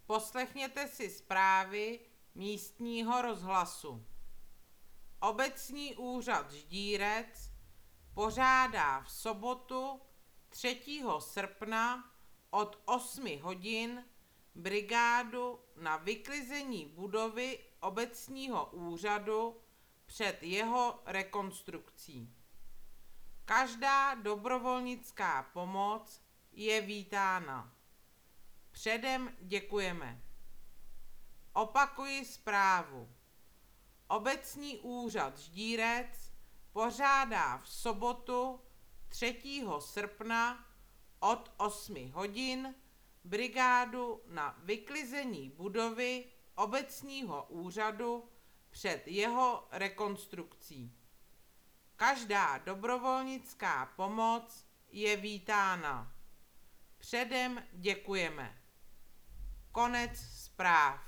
Poslechněte si zprávy místního rozhlasu. Obecní úřad Ždírec pořádá v sobotu 3. srpna od 8 hodin brigádu na vyklizení budovy obecního úřadu před jeho rekonstrukcí. Každá dobrovolnická pomoc je vítána. Předem děkujeme. Opakuji zprávu. Obecní úřad Ždírec pořádá v sobotu 3. srpna od 8 hodin brigádu na vyklizení budovy obecního úřadu před jeho rekonstrukcí. Každá dobrovolnická pomoc je vítána. Předem děkujeme. Konec zpráv.